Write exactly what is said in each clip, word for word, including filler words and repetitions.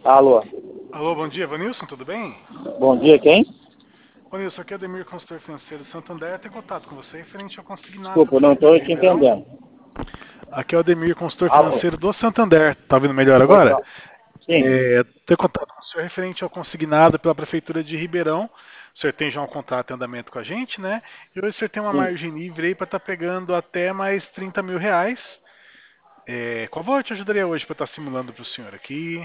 Alô, Alô, bom dia, Vanilson, tudo bem? bom dia, quem? Vanilson, aqui é o Ademir, consultor financeiro do Santander. Tem contato com você referente ao consignado que Desculpa, eu você não enviou estou de te Ribeirão. entendendo. Aqui é o Ademir, consultor Alô, financeiro do Santander. Tá ouvindo melhor oi, agora? fala. Sim, É, tem contato com o senhor referente ao consignado pela Prefeitura de Ribeirão. O senhor tem já um contrato em andamento com a gente, né? E hoje o senhor tem uma sim. margem livre aí para estar pegando até mais trinta mil reais. É, qual valor eu te ajudaria hoje para estar simulando para o senhor aqui?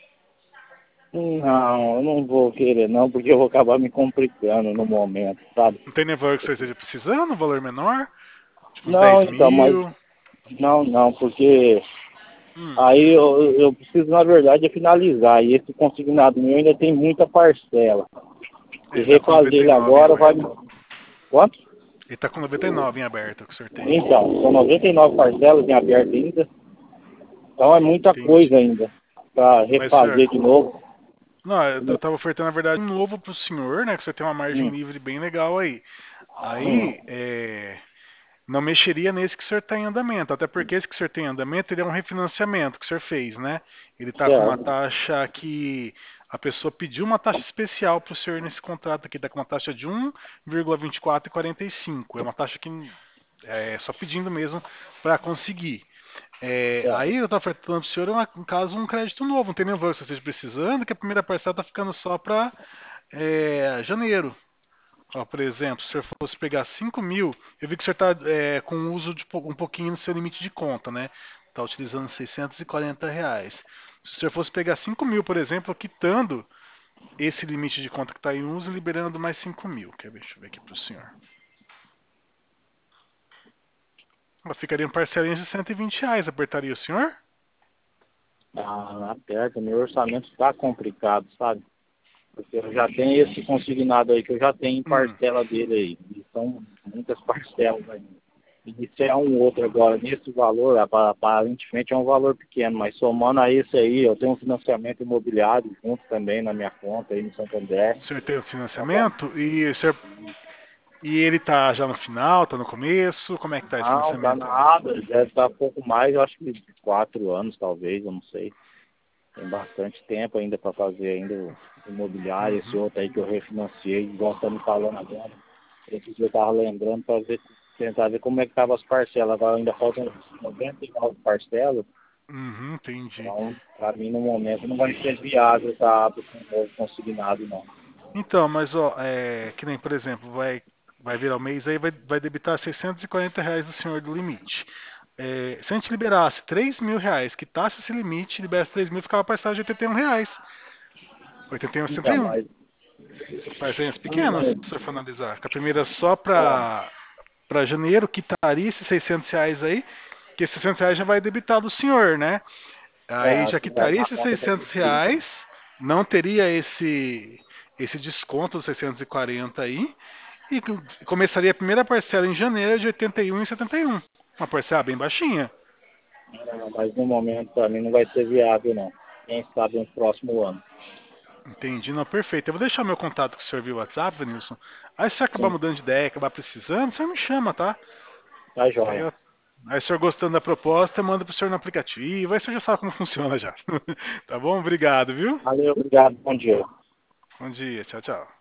Não, eu não vou querer não, porque eu vou acabar me complicando no momento, sabe? Não tem nem valor que o senhor esteja precisando, um valor menor? Tipo uns Não, dez então, mas mil? não, não, porque Hum, aí eu, eu preciso, na verdade, é finalizar. E esse consignado meu ainda tem muita parcela. E ele tá com refazer noventa e ele nove em agora vai. aberto. Quanto? Ele tá com noventa e nove em aberto que o senhor tem. Então, são noventa e nove parcelas em aberto ainda. Então é muita Entendi. coisa ainda para Mas, senhor, refazer de novo. não, eu eu tava ofertando, na verdade, um novo pro senhor, né? Que você tem uma margem Hum, livre bem legal aí. Aí, hum, é, não mexeria nesse que o senhor tá em andamento. Até porque esse que o senhor tem em andamento, ele é um refinanciamento que o senhor fez, né? Ele tá com uma certo. taxa que a pessoa pediu uma taxa especial pro senhor nesse contrato aqui. Tá com uma taxa de um vírgula vinte e quatro e quarenta e cinco. É uma taxa que é só pedindo mesmo para conseguir. É, Certo. aí eu estou ofertando para o senhor, uma- no caso, um crédito novo, não tem nenhum valor que você esteja precisando, que a primeira parcela está ficando só para janeiro. Ó, por exemplo, se o senhor fosse pegar cinco mil, eu vi que o senhor está com uso de um pouquinho no seu limite de conta, né? Está utilizando seiscentos e quarenta reais. Se o senhor fosse pegar cinco mil, por exemplo, quitando esse limite de conta que está em uso, liberando mais cinco mil. Quer ver? Deixa eu ver aqui para o senhor. Ela ficaria em parcelinhas de cento e vinte reais. Apertaria o senhor? Ah, aperta, meu orçamento está complicado, sabe? Porque eu já tenho esse consignado aí, que eu já tenho em Hum. parcela dele aí. E são muitas parcelas ainda. Iniciar um outro agora nesse valor, apa- aparentemente é um valor pequeno, mas somando a esse aí, eu tenho um financiamento imobiliário junto também na minha conta aí no Santander. O senhor tem o Tá bom? financiamento e, o senhor, e ele tá já no final, tá no começo? Como é que tá esse Não, tá financiamento aí? nada, deve estar pouco mais, eu acho que quatro anos talvez, eu não sei. Tem bastante tempo ainda para fazer ainda o imobiliário, esse Uhum. outro aí que eu refinanciei, igual tá me falando agora. Esse dia eu tava lembrando para ver, tentar ver como é que estavam as parcelas. Agora ainda faltam noventa e nove parcelas, Uhum, entendi. então para mim no momento não vai ser viável estar tá, com o novo consignado não. Então, mas ó, é, que nem, por exemplo, vai, vai virar o mês aí, vai, vai debitar seiscentos e quarenta reais do senhor do limite. É, se a gente liberasse três mil reais, quitasse esse limite, liberasse três mil, ficava a parcela de oitenta e um reais. oitenta e um, oitenta Então, e um. mas Parcelinhas pequenas, se você for analisar. Que a primeira só para para janeiro, quitaria esses seiscentos reais aí, que esses seiscentos reais já vai debitar do senhor, né? é, Aí é, já assim, vai quitaria na esses conta para seiscentos trinta. reais, não teria esse esse desconto dos seiscentos e quarenta aí, e começaria a primeira parcela em janeiro de oitenta e um e setenta e um. Uma parcela bem baixinha. Mas no momento para mim não vai ser viável não. Quem sabe no próximo ano. Entendi, não, perfeito. Eu vou deixar meu contato com o senhor via WhatsApp, Vanilson. Aí se você acabar Sim, mudando de ideia, acabar precisando, você me chama, tá? tá Aí, joia. eu, aí o senhor gostando da proposta, manda pro senhor no aplicativo. Aí o senhor já sabe como funciona já. Tá bom? Obrigado, viu? Valeu, obrigado, bom dia. Bom dia, tchau, tchau.